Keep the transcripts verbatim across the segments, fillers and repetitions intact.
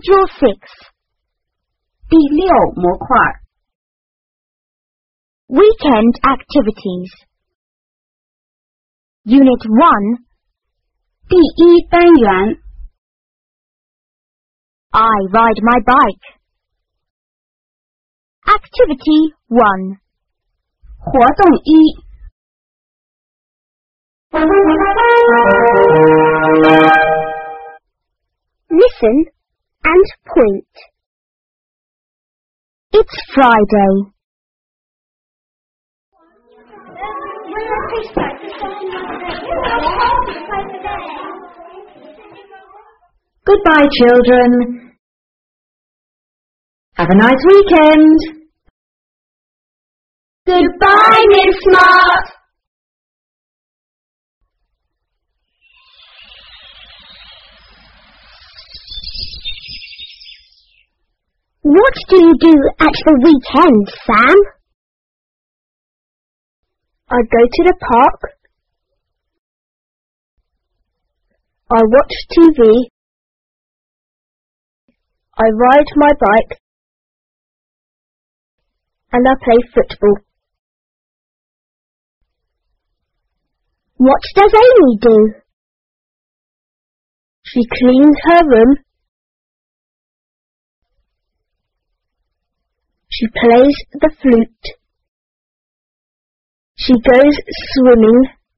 Module six 第六模块 Weekend Activities Unit one 第一单元 I ride my bike Activity one 活动一 Listen and point. It's Friday. Goodbye, children. Have a nice weekend. Goodbye, Miss Smart. What do you do at the weekend, Sam? I go to the park. I watch T V. I ride my bike. And I play football. What does Amy do? She cleans her room. She plays the flute. She goes swimming.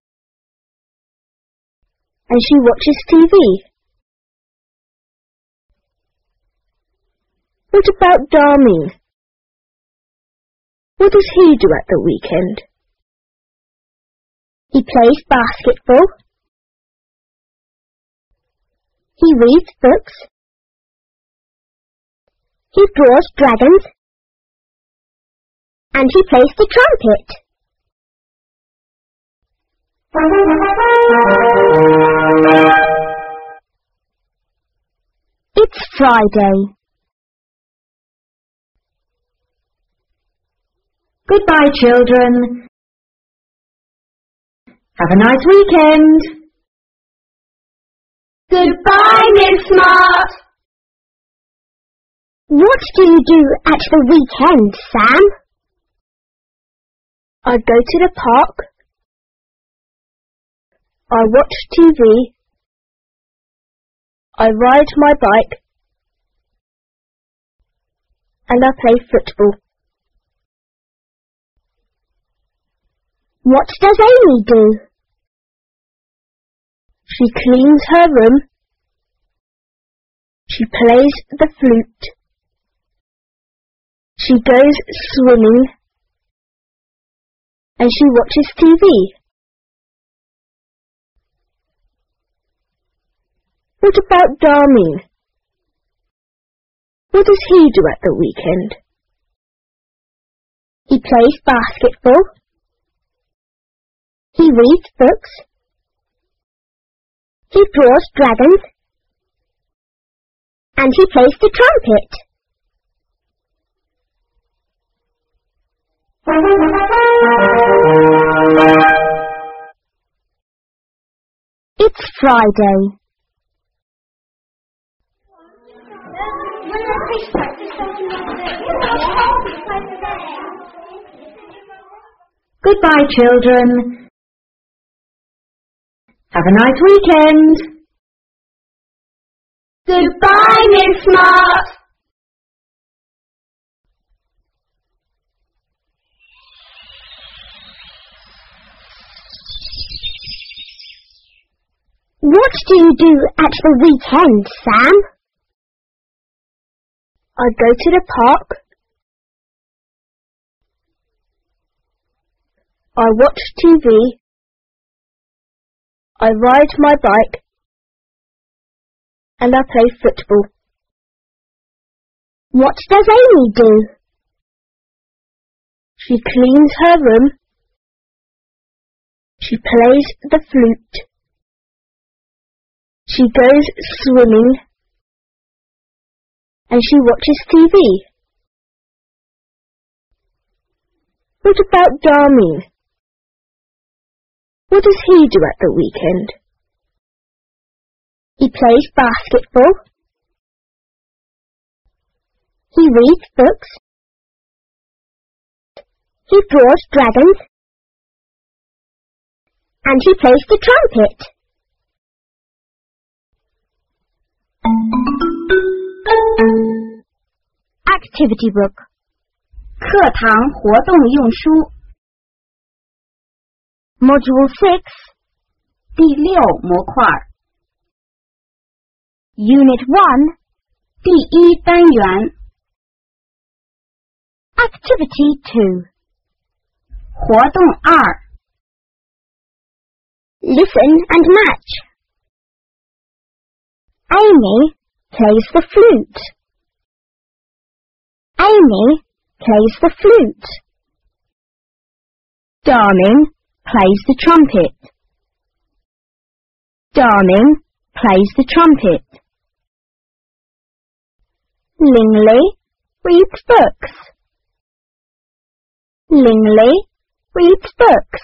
And she watches T V. What about Darmin? What does he do at the weekend? He plays basketball. He reads books. He draws dragons. And he plays the trumpet. It's Friday. Goodbye, children. Have a nice weekend. Goodbye, Miss Smart. What do you do at the weekend, Sam? I go to the park. I watch T V. I ride my bike. And I play football. What does Amy do? She cleans her room. She plays the flute. She goes swimming. And she watches T V. What about Darmin? What does he do at the weekend? He plays basketball. He reads books. He draws dragons. And he plays the trumpet. It's Friday. Goodbye, children. Have a nice weekend. Goodbye, Miss Smart. What do you do at the weekend, Sam? I go to the park. I watch T V. I ride my bike. And I play football. What does Amy do? She cleans her room. She plays the flute. She goes swimming. And she watches T V. What about Darmin? What does he do at the weekend? He plays basketball. He reads books. He draws dragons. And he plays the trumpet. Activity book. 课堂活动用书 Module six. 第六模块 Unit one. 第一单元 Activity two. 活动二 Listen and match. Amy plays the flute. Amy plays the flute. Darling plays the trumpet. Darling plays the trumpet. Lingley reads books. Lingley reads books.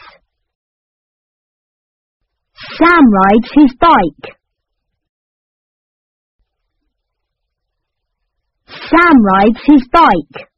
Sam rides his bike. Sam rides his bike.